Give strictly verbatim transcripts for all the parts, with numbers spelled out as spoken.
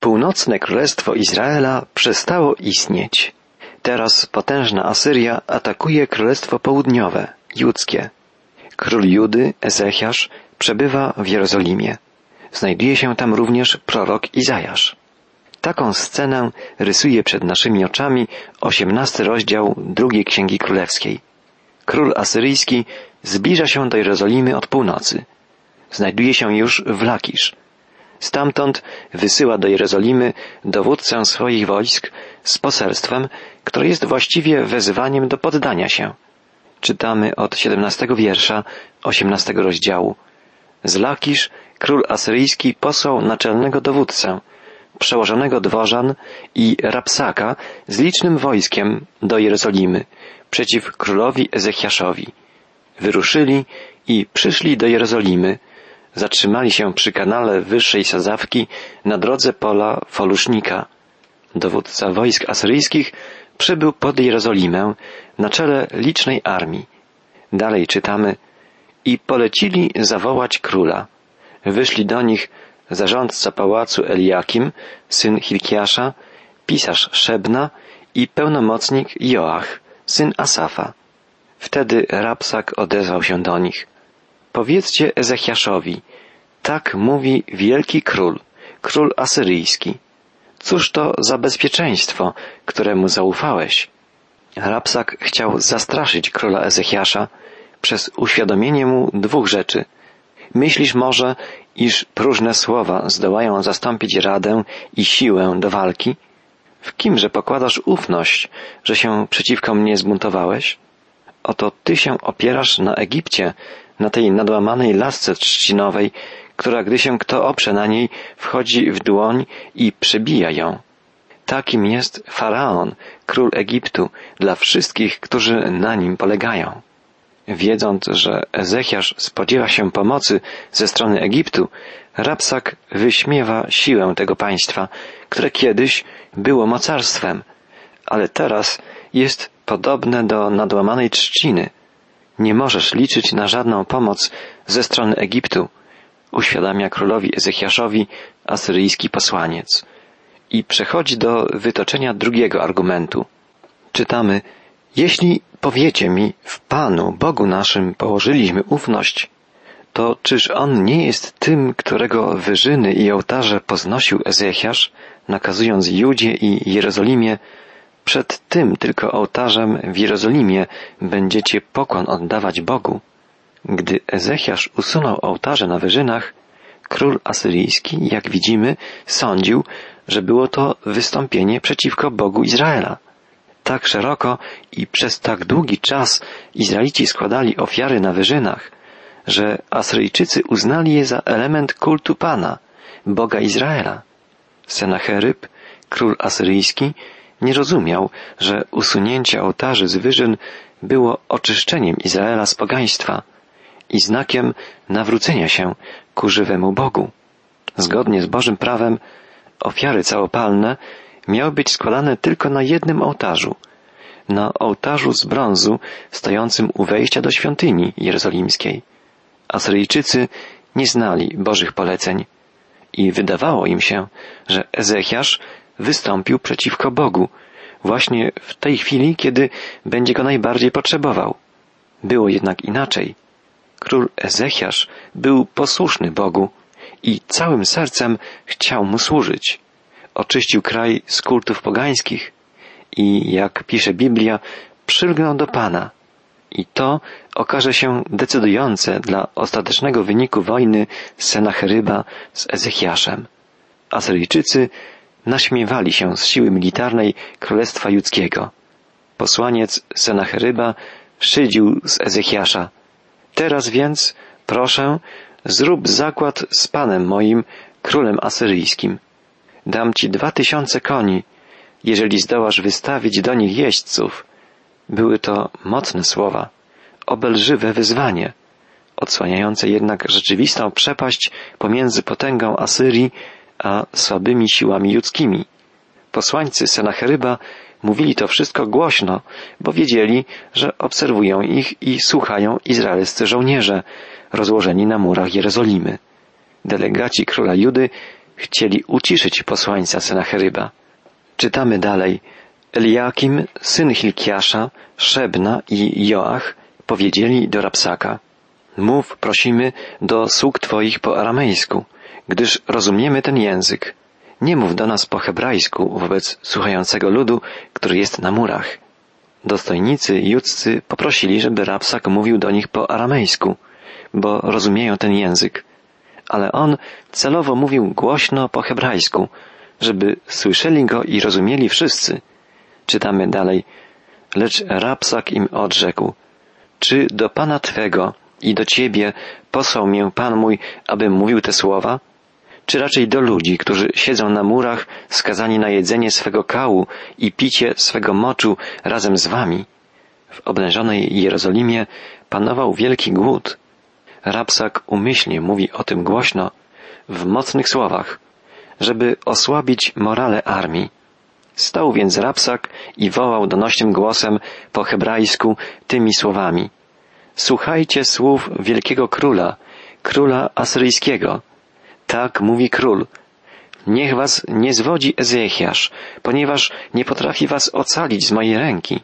Północne Królestwo Izraela przestało istnieć. Teraz potężna Asyria atakuje Królestwo Południowe, judzkie. Król Judy, Ezechiasz, przebywa w Jerozolimie. Znajduje się tam również prorok Izajasz. Taką scenę rysuje przed naszymi oczami osiemnasty rozdział drugiej Księgi Królewskiej. Król asyryjski zbliża się do Jerozolimy od północy. Znajduje się już w Lakisz. Stamtąd wysyła do Jerozolimy dowódcę swoich wojsk z poselstwem, które jest właściwie wezwaniem do poddania się. Czytamy od siedemnastego wiersza osiemnastego rozdziału. Z Lakisz król asyryjski posłał naczelnego dowódcę, przełożonego dworzan i Rapsaka z licznym wojskiem do Jerozolimy przeciw królowi Ezechiaszowi. Wyruszyli i przyszli do Jerozolimy, zatrzymali się przy kanale wyższej sadzawki na drodze pola Folusznika. Dowódca wojsk asyryjskich przybył pod Jerozolimę na czele licznej armii. Dalej czytamy: i polecili zawołać króla. Wyszli do nich zarządca pałacu Eliakim, syn Hilkiasza, pisarz Szebna i pełnomocnik Joach, syn Asafa. Wtedy Rapsak odezwał się do nich: powiedzcie Ezechiaszowi, tak mówi wielki król, król asyryjski. Cóż to za bezpieczeństwo, któremu zaufałeś? Rapsak chciał zastraszyć króla Ezechiasza przez uświadomienie mu dwóch rzeczy. Myślisz może, iż próżne słowa zdołają zastąpić radę i siłę do walki? W kimże pokładasz ufność, że się przeciwko mnie zbuntowałeś? Oto ty się opierasz na Egipcie, na tej nadłamanej lasce trzcinowej, która, gdy się kto oprze na niej, wchodzi w dłoń i przebija ją. Takim jest Faraon, król Egiptu, dla wszystkich, którzy na nim polegają. Wiedząc, że Ezechiasz spodziewa się pomocy ze strony Egiptu, Rapsak wyśmiewa siłę tego państwa, które kiedyś było mocarstwem, ale teraz jest podobne do nadłamanej trzciny. Nie możesz liczyć na żadną pomoc ze strony Egiptu, uświadamia królowi Ezechiaszowi asyryjski posłaniec. I przechodzi do wytoczenia drugiego argumentu. Czytamy: jeśli powiecie mi, w Panu, Bogu naszym, położyliśmy ufność, to czyż On nie jest tym, którego wyżyny i ołtarze poznosił Ezechiasz, nakazując Judzie i Jerozolimie: przed tym tylko ołtarzem w Jerozolimie będziecie pokłon oddawać Bogu? Gdy Ezechiasz usunął ołtarze na wyżynach, król asyryjski, jak widzimy, sądził, że było to wystąpienie przeciwko Bogu Izraela. Tak szeroko i przez tak długi czas Izraelici składali ofiary na wyżynach, że Asyryjczycy uznali je za element kultu Pana, Boga Izraela. Senacheryb, król asyryjski, nie rozumiał, że usunięcie ołtarzy z wyżyn było oczyszczeniem Izraela z pogaństwa i znakiem nawrócenia się ku żywemu Bogu. Zgodnie z Bożym prawem ofiary całopalne miały być składane tylko na jednym ołtarzu, na ołtarzu z brązu stojącym u wejścia do świątyni jerozolimskiej. Asyryjczycy nie znali Bożych poleceń i wydawało im się, że Ezechiasz wystąpił przeciwko Bogu właśnie w tej chwili, kiedy będzie go najbardziej potrzebował. Było jednak inaczej. Król Ezechiasz był posłuszny Bogu i całym sercem chciał mu służyć. Oczyścił kraj z kultów pogańskich i, jak pisze Biblia, przylgnął do Pana. I to okaże się decydujące dla ostatecznego wyniku wojny Senacheryba z Ezechiaszem. Asyryjczycy naśmiewali się z siły militarnej Królestwa Judzkiego. Posłaniec Senacheryba szydził z Ezechiasza: teraz więc, proszę, zrób zakład z Panem moim, królem asyryjskim. Dam ci dwa tysiące koni, jeżeli zdołasz wystawić do nich jeźdźców. Były to mocne słowa, obelżywe wyzwanie, odsłaniające jednak rzeczywistą przepaść pomiędzy potęgą Asyrii a słabymi siłami judzkimi. Posłańcy Senacheryba mówili to wszystko głośno, bo wiedzieli, że obserwują ich i słuchają izraelscy żołnierze rozłożeni na murach Jerozolimy. Delegaci króla Judy chcieli uciszyć posłańca Senacheryba. Czytamy dalej. Eliakim, syn Hilkiasza, Szebna i Joach powiedzieli do Rabsaka: mów, prosimy, do sług Twoich po aramejsku, gdyż rozumiemy ten język. Nie mów do nas po hebrajsku wobec słuchającego ludu, który jest na murach. Dostojnicy judzcy poprosili, żeby Rabsak mówił do nich po aramejsku, bo rozumieją ten język. Ale on celowo mówił głośno po hebrajsku, żeby słyszeli go i rozumieli wszyscy. Czytamy dalej. Lecz Rabsak im odrzekł: czy do Pana Twego i do Ciebie posłał mię Pan mój, abym mówił te słowa? Czy raczej do ludzi, którzy siedzą na murach, skazani na jedzenie swego kału i picie swego moczu razem z wami? W oblężonej Jerozolimie panował wielki głód. Rabsak umyślnie mówi o tym głośno, w mocnych słowach, żeby osłabić morale armii. Stał więc Rabsak i wołał donośnym głosem po hebrajsku tymi słowami: słuchajcie słów wielkiego króla, króla asyryjskiego. Tak mówi król. Niech was nie zwodzi Ezechiasz, ponieważ nie potrafi was ocalić z mojej ręki.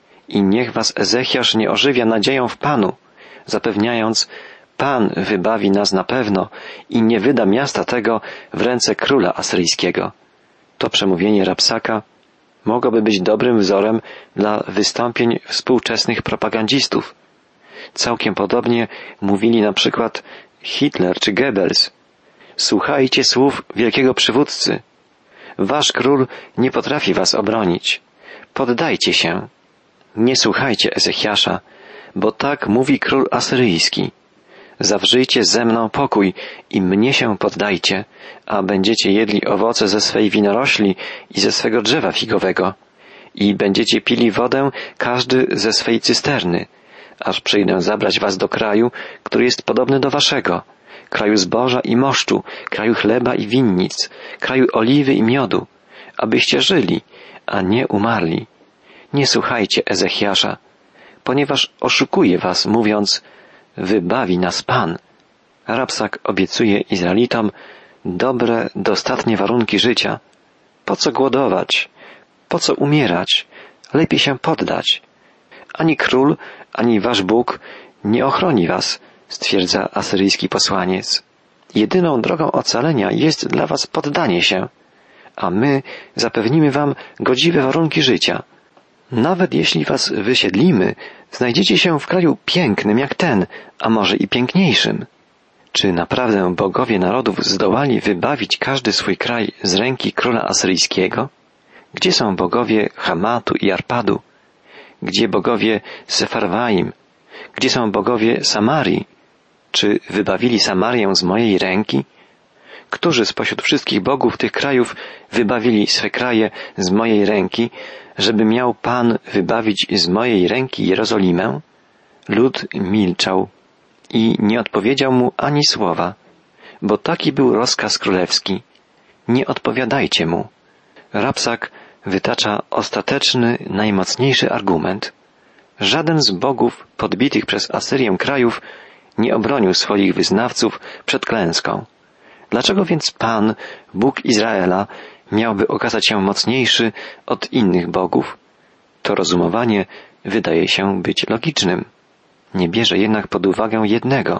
I niech was Ezechiasz nie ożywia nadzieją w Panu, zapewniając: Pan wybawi nas na pewno i nie wyda miasta tego w ręce króla asyryjskiego. To przemówienie Rabsaka mogłoby być dobrym wzorem dla wystąpień współczesnych propagandzistów. Całkiem podobnie mówili na przykład Hitler czy Goebbels. Słuchajcie słów wielkiego przywódcy. Wasz król nie potrafi was obronić. Poddajcie się. Nie słuchajcie Ezechiasza, bo tak mówi król asyryjski. Zawrzyjcie ze mną pokój i mnie się poddajcie, a będziecie jedli owoce ze swej winorośli i ze swego drzewa figowego i będziecie pili wodę każdy ze swej cysterny, aż przyjdę zabrać was do kraju, który jest podobny do waszego, kraju zboża i moszczu, kraju chleba i winnic, kraju oliwy i miodu, abyście żyli, a nie umarli. Nie słuchajcie Ezechiasza, ponieważ oszukuje was, mówiąc: wybawi nas Pan. Rabsak obiecuje Izraelitom dobre, dostatnie warunki życia. Po co głodować? Po co umierać? Lepiej się poddać. Ani król, ani wasz Bóg nie ochroni was, stwierdza asyryjski posłaniec. Jedyną drogą ocalenia jest dla was poddanie się, a my zapewnimy wam godziwe warunki życia. Nawet jeśli was wysiedlimy, znajdziecie się w kraju pięknym jak ten, a może i piękniejszym. Czy naprawdę bogowie narodów zdołali wybawić każdy swój kraj z ręki króla asyryjskiego? Gdzie są bogowie Hamatu i Arpadu? Gdzie bogowie Sefarwaim? Gdzie są bogowie Samarii? Czy wybawili Samarię z mojej ręki? Którzy spośród wszystkich bogów tych krajów wybawili swe kraje z mojej ręki, żeby miał Pan wybawić z mojej ręki Jerozolimę? Lud milczał i nie odpowiedział mu ani słowa, bo taki był rozkaz królewski. Nie odpowiadajcie mu. Rabsak wytacza ostateczny, najmocniejszy argument. Żaden z bogów podbitych przez Asyrię krajów nie obronił swoich wyznawców przed klęską. Dlaczego więc Pan, Bóg Izraela, miałby okazać się mocniejszy od innych bogów? To rozumowanie wydaje się być logicznym. Nie bierze jednak pod uwagę jednego,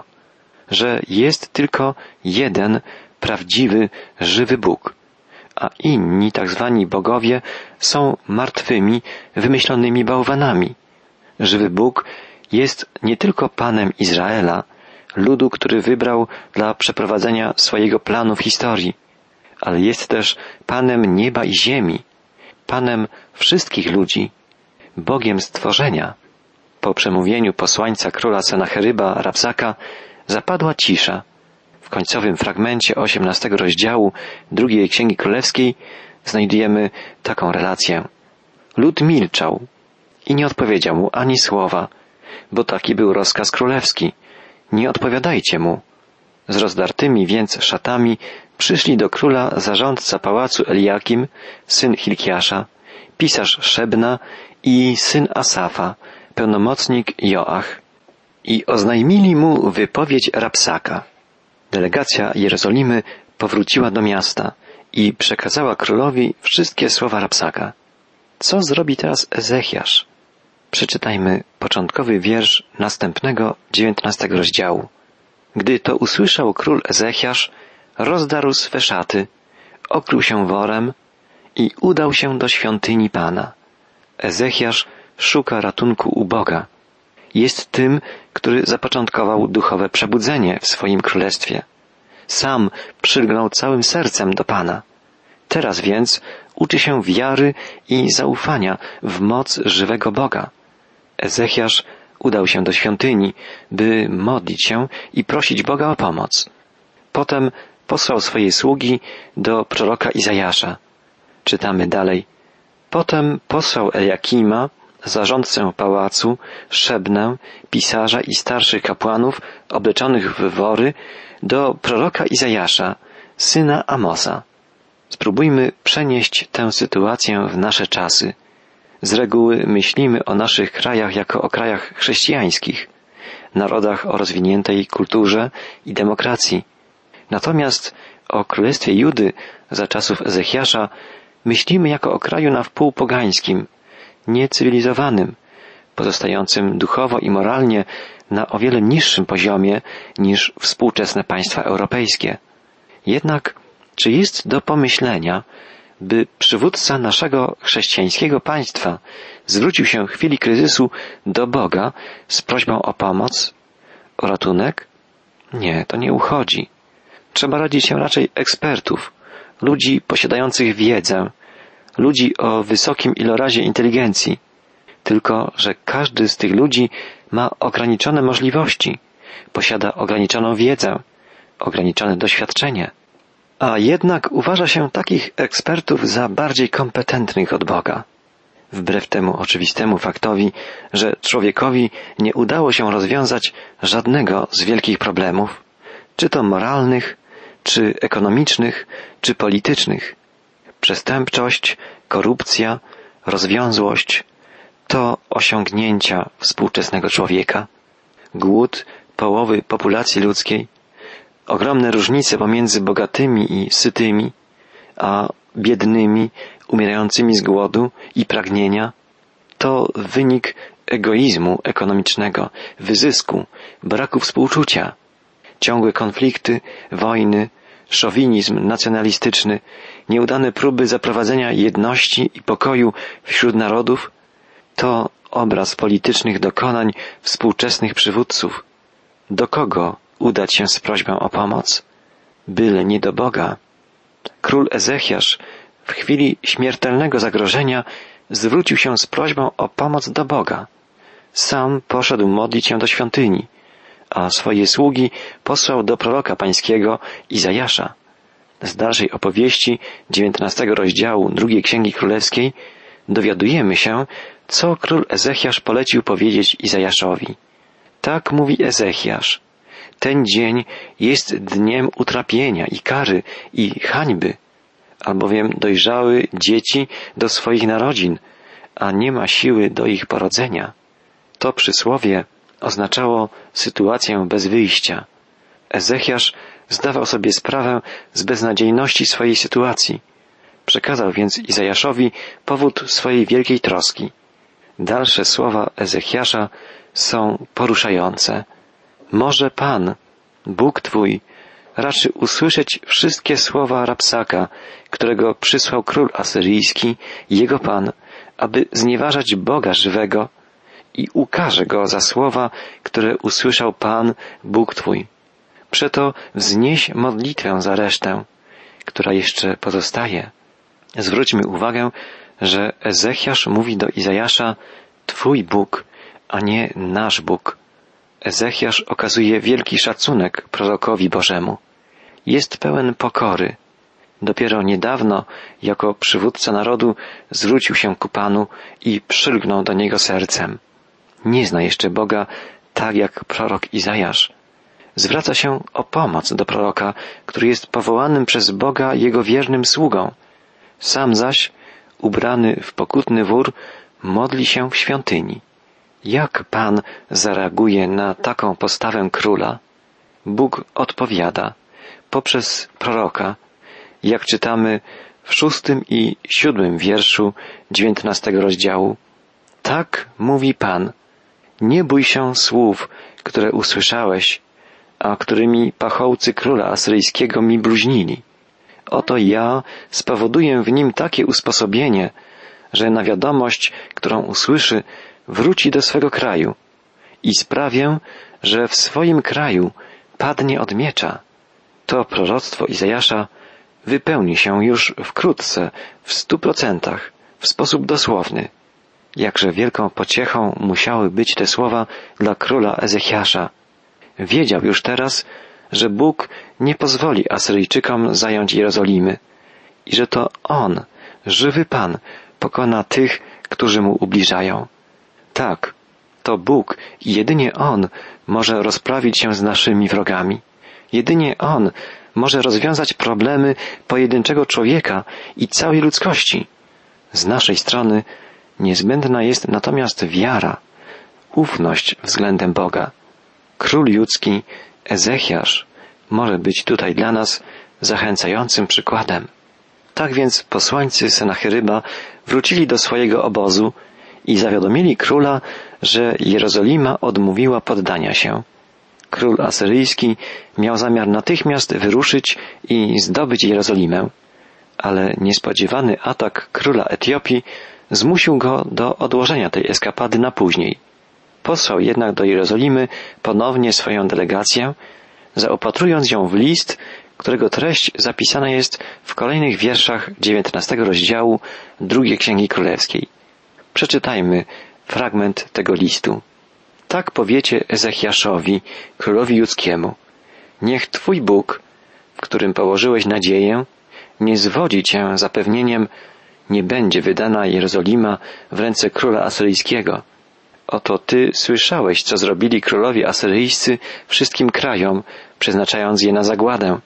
że jest tylko jeden prawdziwy, żywy Bóg, a inni tak zwani bogowie są martwymi, wymyślonymi bałwanami. Żywy Bóg jest nie tylko Panem Izraela, ludu, który wybrał dla przeprowadzenia swojego planu w historii, ale jest też Panem nieba i ziemi, Panem wszystkich ludzi, Bogiem stworzenia. Po przemówieniu posłańca króla Senacheryba Rabsaka zapadła cisza. W końcowym fragmencie osiemnastego rozdziału drugiej Księgi Królewskiej znajdujemy taką relację. Lud milczał i nie odpowiedział mu ani słowa, bo taki był rozkaz królewski. Nie odpowiadajcie mu. Z rozdartymi więc szatami przyszli do króla zarządca pałacu Eliakim, syn Hilkiasza, pisarz Szebna i syn Asafa, pełnomocnik Joach, i oznajmili mu wypowiedź Rabsaka. Delegacja Jerozolimy powróciła do miasta i przekazała królowi wszystkie słowa Rabsaka. Co zrobi teraz Ezechiasz? Przeczytajmy początkowy wiersz następnego dziewiętnastego rozdziału. Gdy to usłyszał król Ezechiasz, rozdarł swe szaty, okrył się worem i udał się do świątyni Pana. Ezechiasz szuka ratunku u Boga. Jest tym, który zapoczątkował duchowe przebudzenie w swoim królestwie. Sam przylgnął całym sercem do Pana. Teraz więc uczy się wiary i zaufania w moc żywego Boga. Ezechiasz udał się do świątyni, by modlić się i prosić Boga o pomoc. Potem posłał swoje sługi do proroka Izajasza. Czytamy dalej. Potem posłał Eliakima, zarządcę pałacu, Szebnę, pisarza i starszych kapłanów obleczonych w wory, do proroka Izajasza, syna Amosa. Spróbujmy przenieść tę sytuację w nasze czasy. Z reguły myślimy o naszych krajach jako o krajach chrześcijańskich, narodach o rozwiniętej kulturze i demokracji. Natomiast o Królestwie Judy za czasów Ezechiasza myślimy jako o kraju na wpół pogańskim, niecywilizowanym, pozostającym duchowo i moralnie na o wiele niższym poziomie niż współczesne państwa europejskie. Jednak czy jest do pomyślenia, by przywódca naszego chrześcijańskiego państwa zwrócił się w chwili kryzysu do Boga z prośbą o pomoc, o ratunek? Nie, to nie uchodzi. Trzeba radzić się raczej ekspertów, ludzi posiadających wiedzę, ludzi o wysokim ilorazie inteligencji. Tylko że każdy z tych ludzi ma ograniczone możliwości, posiada ograniczoną wiedzę, ograniczone doświadczenie. A jednak uważa się takich ekspertów za bardziej kompetentnych od Boga. Wbrew temu oczywistemu faktowi, że człowiekowi nie udało się rozwiązać żadnego z wielkich problemów, czy to moralnych, czy ekonomicznych, czy politycznych. Przestępczość, korupcja, rozwiązłość to osiągnięcia współczesnego człowieka. Głód połowy populacji ludzkiej, ogromne różnice pomiędzy bogatymi i sytymi, a biednymi, umierającymi z głodu i pragnienia, to wynik egoizmu ekonomicznego, wyzysku, braku współczucia. Ciągłe konflikty, wojny, szowinizm nacjonalistyczny, nieudane próby zaprowadzenia jedności i pokoju wśród narodów, to obraz politycznych dokonań współczesnych przywódców. Do kogo udać się z prośbą o pomoc? Byle nie do Boga. Król Ezechiasz w chwili śmiertelnego zagrożenia zwrócił się z prośbą o pomoc do Boga. Sam poszedł modlić się do świątyni, a swoje sługi posłał do proroka pańskiego Izajasza. Z dalszej opowieści dziewiętnastego rozdziału drugiej Księgi Królewskiej dowiadujemy się, co król Ezechiasz polecił powiedzieć Izajaszowi. Tak mówi Ezechiasz. Ten dzień jest dniem utrapienia i kary i hańby, albowiem dojrzały dzieci do swoich narodzin, a nie ma siły do ich porodzenia. To przysłowie oznaczało sytuację bez wyjścia. Ezechiasz zdawał sobie sprawę z beznadziejności swojej sytuacji. Przekazał więc Izajaszowi powód swojej wielkiej troski. Dalsze słowa Ezechiasza są poruszające. Może Pan, Bóg Twój, raczy usłyszeć wszystkie słowa Rabsaka, którego przysłał król asyryjski, jego Pan, aby znieważać Boga żywego, i ukaże go za słowa, które usłyszał Pan, Bóg Twój. Przeto wznieś modlitwę za resztę, która jeszcze pozostaje. Zwróćmy uwagę, że Ezechiasz mówi do Izajasza Twój Bóg, a nie nasz Bóg. Ezechiasz okazuje wielki szacunek prorokowi Bożemu. Jest pełen pokory. Dopiero niedawno, jako przywódca narodu, zwrócił się ku Panu i przylgnął do Niego sercem. Nie zna jeszcze Boga tak jak prorok Izajasz. Zwraca się o pomoc do proroka, który jest powołanym przez Boga Jego wiernym sługą. Sam zaś, ubrany w pokutny wór, modli się w świątyni. Jak Pan zareaguje na taką postawę króla? Bóg odpowiada. poprzez proroka, jak czytamy w szóstym i siódmym wierszu dziewiętnastego rozdziału. Tak mówi Pan, nie bój się słów, które usłyszałeś, a którymi pachołcy króla asyryjskiego mi bluźnili. Oto ja spowoduję w nim takie usposobienie, że na wiadomość, którą usłyszy, wróci do swego kraju i sprawię, że w swoim kraju padnie od miecza. To proroctwo Izajasza wypełni się już wkrótce, w stu procentach, w sposób dosłowny. Jakże wielką pociechą musiały być te słowa dla króla Ezechiasza. Wiedział już teraz, że Bóg nie pozwoli Asyryjczykom zająć Jerozolimy i że to On, żywy Pan, pokona tych, którzy Mu ubliżają. Tak, to Bóg i jedynie On może rozprawić się z naszymi wrogami. Jedynie On może rozwiązać problemy pojedynczego człowieka i całej ludzkości. Z naszej strony niezbędna jest natomiast wiara, ufność względem Boga. Król judzki Ezechiasz może być tutaj dla nas zachęcającym przykładem. Tak więc posłańcy Senacheryba wrócili do swojego obozu i zawiadomili króla, że Jerozolima odmówiła poddania się. Król asyryjski miał zamiar natychmiast wyruszyć i zdobyć Jerozolimę, ale niespodziewany atak króla Etiopii zmusił go do odłożenia tej eskapady na później. Posłał jednak do Jerozolimy ponownie swoją delegację, zaopatrując ją w list, którego treść zapisana jest w kolejnych wierszach dziewiętnastego rozdziału drugiej Księgi Królewskiej. Przeczytajmy fragment tego listu. Tak powiecie Ezechiaszowi, królowi judzkiemu. Niech Twój Bóg, w którym położyłeś nadzieję, nie zwodzi Cię zapewnieniem, nie będzie wydana Jerozolima w ręce króla asyryjskiego. Oto Ty słyszałeś, co zrobili królowie asyryjscy wszystkim krajom, przeznaczając je na zagładę.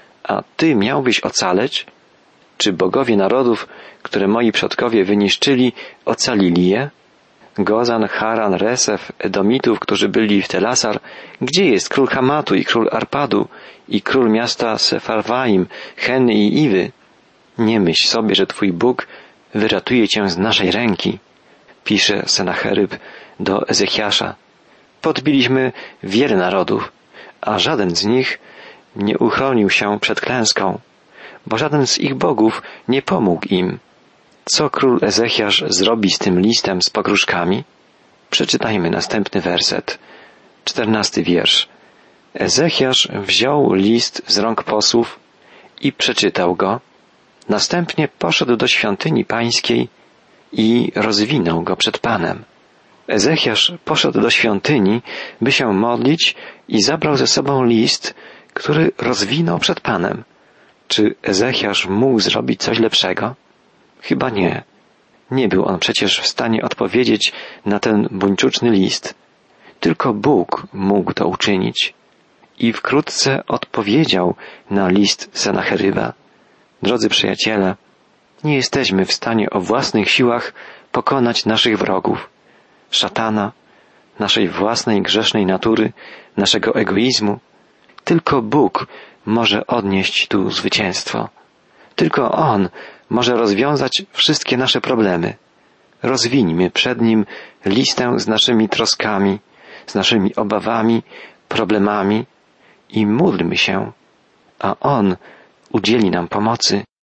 A Ty miałbyś ocaleć? Czy bogowie narodów, które moi przodkowie wyniszczyli, ocalili je? Gozan, Haran, Resef, Edomitów, którzy byli w Telasar, gdzie jest król Hamatu i król Arpadu i król miasta Sefarwaim, Heny i Iwy? Nie myśl sobie, że Twój Bóg wyratuje Cię z naszej ręki, pisze Senacheryb do Ezechiasza. Podbiliśmy wiele narodów, a żaden z nich nie uchronił się przed klęską, bo żaden z ich bogów nie pomógł im. Co król Ezechiasz zrobi z tym listem z pogróżkami? Przeczytajmy następny werset, czternasty wiersz. Ezechiasz wziął list z rąk posłów i przeczytał go. Następnie poszedł do świątyni pańskiej i rozwinął go przed Panem. Ezechiasz poszedł do świątyni, by się modlić i zabrał ze sobą list, który rozwinął przed Panem. Czy Ezechiasz mógł zrobić coś lepszego? Chyba nie. Nie był on przecież w stanie odpowiedzieć na ten buńczuczny list. Tylko Bóg mógł to uczynić. I wkrótce odpowiedział na list Senacheryba. Drodzy przyjaciele, nie jesteśmy w stanie o własnych siłach pokonać naszych wrogów, szatana, naszej własnej grzesznej natury, naszego egoizmu. Tylko Bóg może odnieść tu zwycięstwo. Tylko On może rozwiązać wszystkie nasze problemy. Rozwińmy przed Nim listę z naszymi troskami, z naszymi obawami, problemami i módlmy się, a On udzieli nam pomocy